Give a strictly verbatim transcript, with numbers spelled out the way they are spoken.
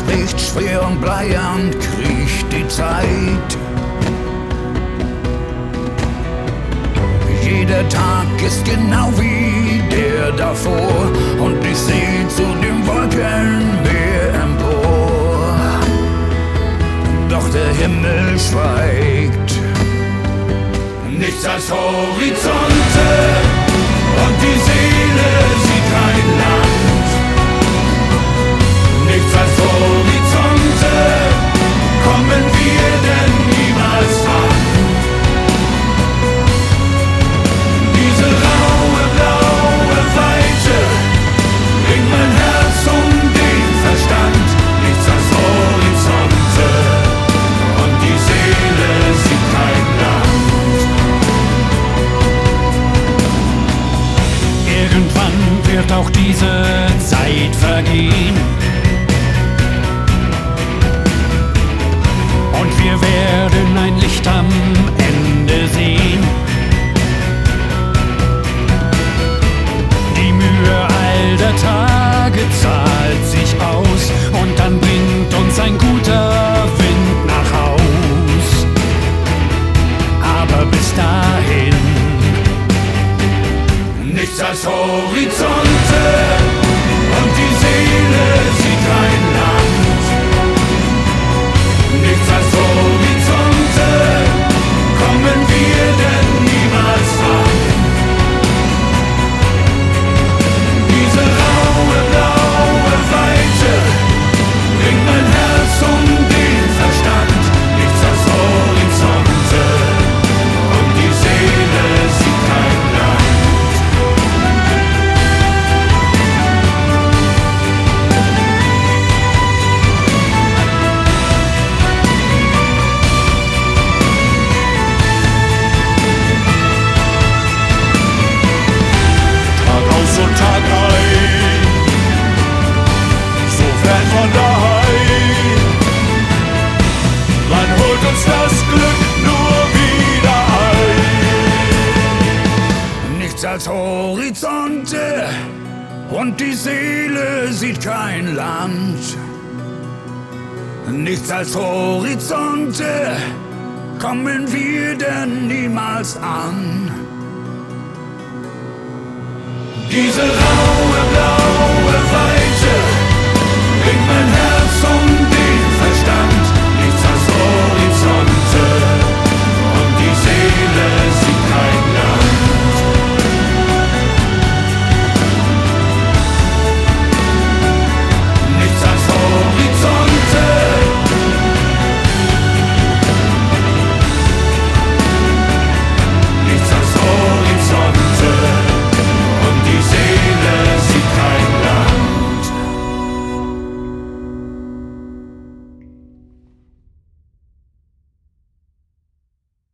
bricht schwer und bleiern, kriecht die Zeit. Jeder Tag ist genau wie der davor und ich seh zu den Wolkenmeer empor. Doch der Himmel schweigt, nichts als Horizonte und die Seele sieht kein Land. Nichts als Horizonte, kommen wir denn niemals an? Diese raue, blaue Weite bringt mein Herz um den Verstand. Nichts als Horizonte und die Seele sieht kein Land. Irgendwann wird auch diese Zeit vergehen und wir werden ein Licht am Ende sehen. Die Mühe all der Tage zahlt sich aus und dann bringt uns ein guter Wind nach Haus. Aber bis dahin nichts als Horizonte und die Seele sieht kein Land. Nichts als Horizonte, kommen wir denn niemals an? Diese raue, blaue Weite bringt mein Herz um den Verstand. Nichts als Horizonte und die Seele sieht kein Land. Und Tag ein, so fern von daheim. Wann holt uns das Glück nur wieder ein? Nichts als Horizonte und die Seele sieht kein Land. Nichts als Horizonte, kommen wir denn niemals an? Diese Raum